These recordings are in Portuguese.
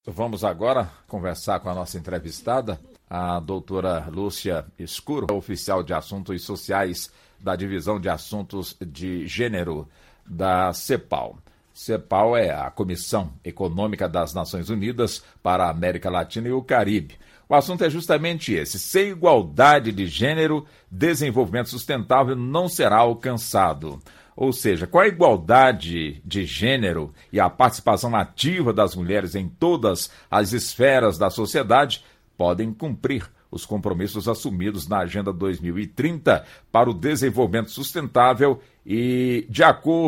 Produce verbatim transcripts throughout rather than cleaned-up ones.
Vamos agora conversar com a nossa entrevistada, a doutora Lúcia Escuro, oficial de Assuntos Sociais da Divisão de Assuntos de Gênero da CEPAL. CEPAL é a Comissão Econômica das Nações Unidas para a América Latina e o Caribe. O assunto é justamente esse: sem igualdade de gênero, desenvolvimento sustentável não será alcançado. Ou seja, com a igualdade de gênero e a participação ativa das mulheres em todas as esferas da sociedade, podem cumprir os compromissos assumidos na Agenda dois mil e trinta para o desenvolvimento sustentável e de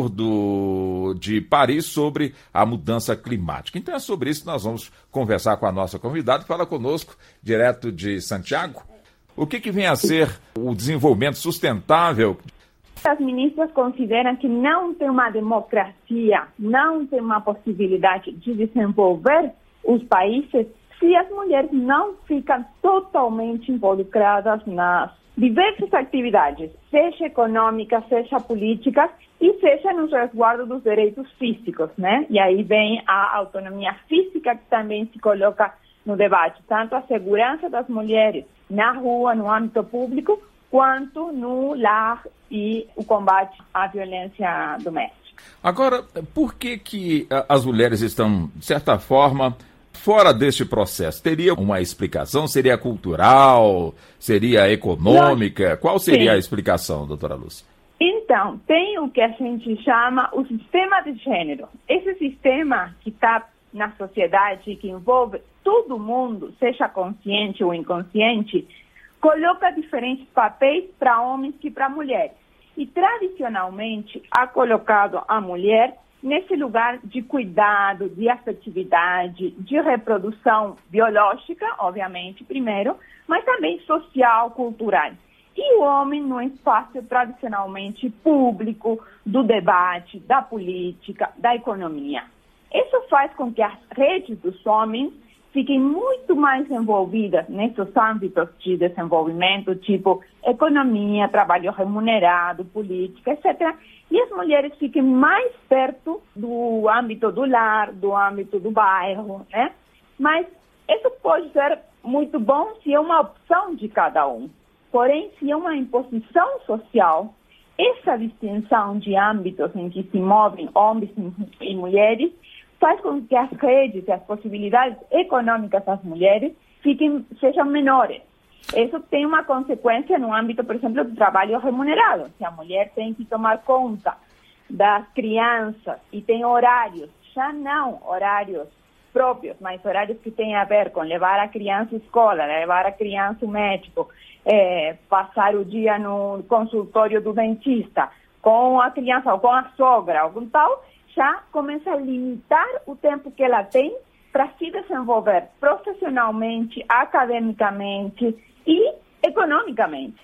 Acordo de Paris sobre a mudança climática. Então é sobre isso que nós vamos conversar com a nossa convidada, que fala conosco direto de Santiago. O que, que vem a ser o desenvolvimento sustentável? As ministras consideram que não tem uma democracia, não tem uma possibilidade de desenvolver os países se as mulheres não ficam totalmente involucradas nas diversas atividades, seja econômicas, seja políticas e seja no resguardo dos direitos físicos, né? E aí vem a autonomia física que também se coloca no debate, tanto a segurança das mulheres na rua, no âmbito público, quanto no lar e o combate à violência doméstica. Agora, por que que as mulheres estão, de certa forma, fora deste processo? Teria uma explicação? Seria cultural? Seria econômica? Nós... Qual seria Sim. a explicação, doutora Lúcia? Então, tem o que a gente chama o sistema de gênero. Esse sistema que está na sociedade, que envolve todo mundo, seja consciente ou inconsciente, coloca diferentes papéis para homens e para mulheres. E, tradicionalmente, ha colocado a mulher nesse lugar de cuidado, de afetividade, de reprodução biológica, obviamente, primeiro, mas também social, cultural. E o homem no espaço tradicionalmente público, do debate, da política, da economia. Isso faz com que as redes dos homens fiquem muito mais envolvidas nesses âmbitos de desenvolvimento, tipo economia, trabalho remunerado, política, etcétera. E as mulheres fiquem mais perto do âmbito do lar, do âmbito do bairro, né? Mas isso pode ser muito bom se é uma opção de cada um. Porém, se é uma imposição social, essa distinção de âmbitos em que se movem homens e mulheres faz com que as redes e as possibilidades econômicas das mulheres fiquem, sejam menores. Isso tem uma consequência no âmbito, por exemplo, do trabalho remunerado. Se a mulher tem que tomar conta das crianças e tem horários, já não horários próprios, mas horários que têm a ver com levar a criança à escola, levar a criança ao médico, é, passar o dia no consultório do dentista, com a criança ou com a sogra, algum tal, já começa a limitar o tempo que ela tem para se desenvolver profissionalmente, academicamente e economicamente.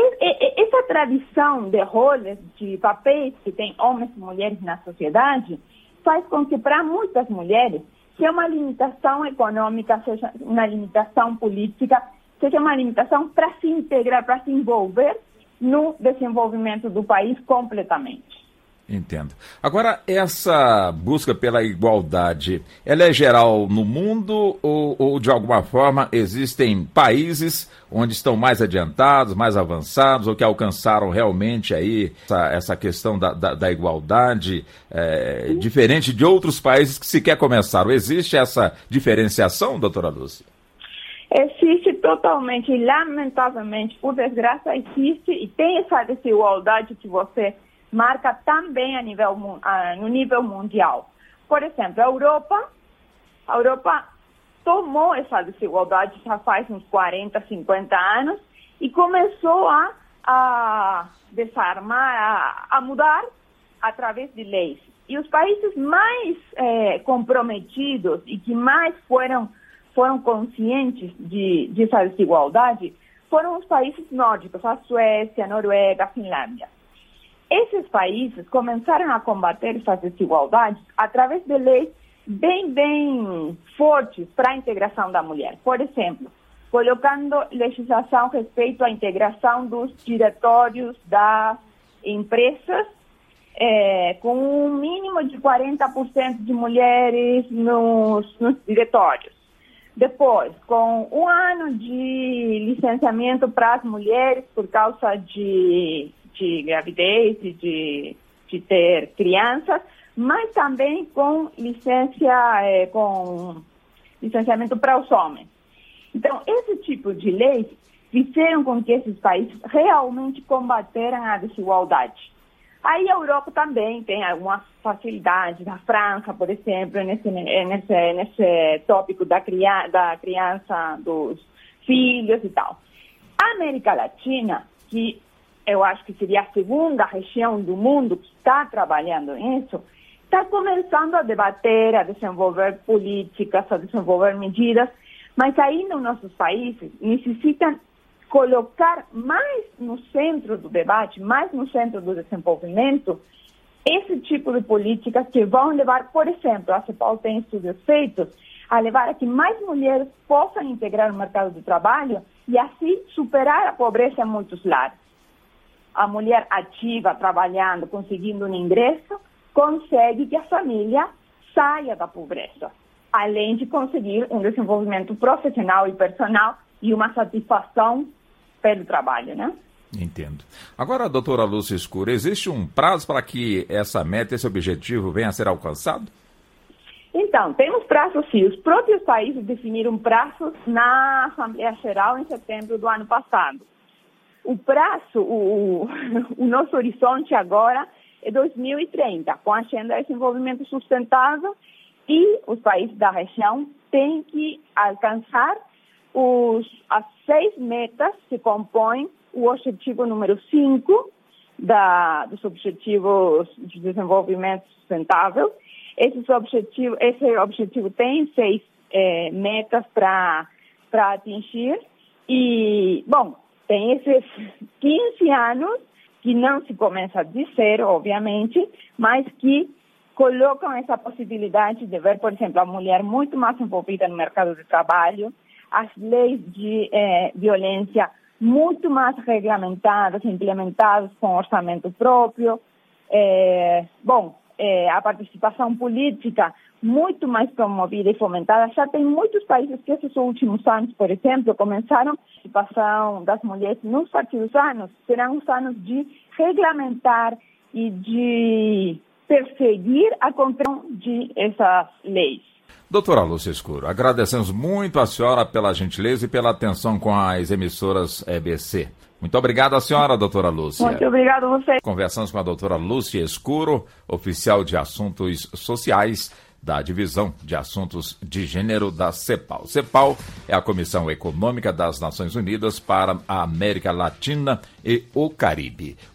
Essa tradição de roles, de papéis que tem homens e mulheres na sociedade, faz com que para muitas mulheres seja uma limitação econômica, seja uma limitação política, seja uma limitação para se integrar, para se envolver no desenvolvimento do país completamente. Entendo. Agora, essa busca pela igualdade, ela é geral no mundo ou, ou, de alguma forma, existem países onde estão mais adiantados, mais avançados, ou que alcançaram realmente aí essa, essa questão da, da, da igualdade, é, diferente de outros países que sequer começaram? Existe essa diferenciação, doutora Lúcia? Existe totalmente, e lamentavelmente, por desgraça, existe e tem essa desigualdade que você marca também a nível, uh, no nível mundial. Por exemplo, a Europa, a Europa tomou essa desigualdade já faz uns quarenta, cinquenta anos e começou a, a desarmar, a, a mudar através de leis. E os países mais eh, comprometidos e que mais foram, foram conscientes de, dessa desigualdade foram os países nórdicos, a Suécia, a Noruega, a Finlândia. Esses países começaram a combater essas desigualdades através de leis bem, bem fortes para a integração da mulher. Por exemplo, colocando legislação a respeito à integração dos diretórios das empresas é, com um mínimo de quarenta por cento de mulheres nos, nos diretórios. Depois, com um ano de licenciamento para as mulheres por causa de, de gravidez e de, de ter crianças, mas também com licença, é, com licenciamento para os homens. Então, esse tipo de leis fizeram com que esses países realmente combateram a desigualdade. Aí a Europa também tem algumas facilidades, a França, por exemplo, nesse, nesse, nesse tópico da criança, da criança, dos filhos e tal. A América Latina, que eu acho que seria a segunda região do mundo que está trabalhando nisso, está começando a debater, a desenvolver políticas, a desenvolver medidas, mas aí nos nossos países necessitam colocar mais no centro do debate, mais no centro do desenvolvimento, esse tipo de políticas que vão levar, por exemplo, a CEPAL tem estudos feitos, a levar a que mais mulheres possam integrar o mercado de trabalho e assim superar a pobreza em muitos lares. A mulher ativa, trabalhando, conseguindo um ingresso, consegue que a família saia da pobreza, além de conseguir um desenvolvimento profissional e personal e uma satisfação pelo trabalho, né? Entendo. Agora, doutora Lúcia Escuro, existe um prazo para que essa meta, esse objetivo venha a ser alcançado? Então, temos prazos sim. Os próprios países definiram prazos na Assembleia Geral em setembro do ano passado. O prazo, o, o nosso horizonte agora é dois mil e trinta, com a Agenda de Desenvolvimento Sustentável, e os países da região têm que alcançar os, as seis metas que compõem o objetivo número cinco da, dos Objetivos de Desenvolvimento Sustentável. Esses objetivos, esse objetivo tem seis eh, metas para atingir e, bom, tem esses quinze anos que não se começa de zero, obviamente, mas que colocam essa possibilidade de ver, por exemplo, a mulher muito mais envolvida no mercado de trabalho, as leis de eh, violência muito mais regulamentadas, implementadas com orçamento próprio, eh, bom, eh, a participação política muito mais promovida e fomentada. Já tem muitos países que esses últimos anos, por exemplo, começaram a participação das mulheres nos partidos anos, serão os anos de regulamentar e de perseguir a cumprimento de essas leis. Doutora Lúcia Escuro, agradecemos muito a senhora pela gentileza e pela atenção com as emissoras E B C. Muito obrigado a senhora, doutora Lúcia. Muito obrigado a você. Conversamos com a doutora Lúcia Escuro, oficial de Assuntos Sociais da Divisão de Assuntos de Gênero da CEPAL. CEPAL é a Comissão Econômica das Nações Unidas para a América Latina e o Caribe.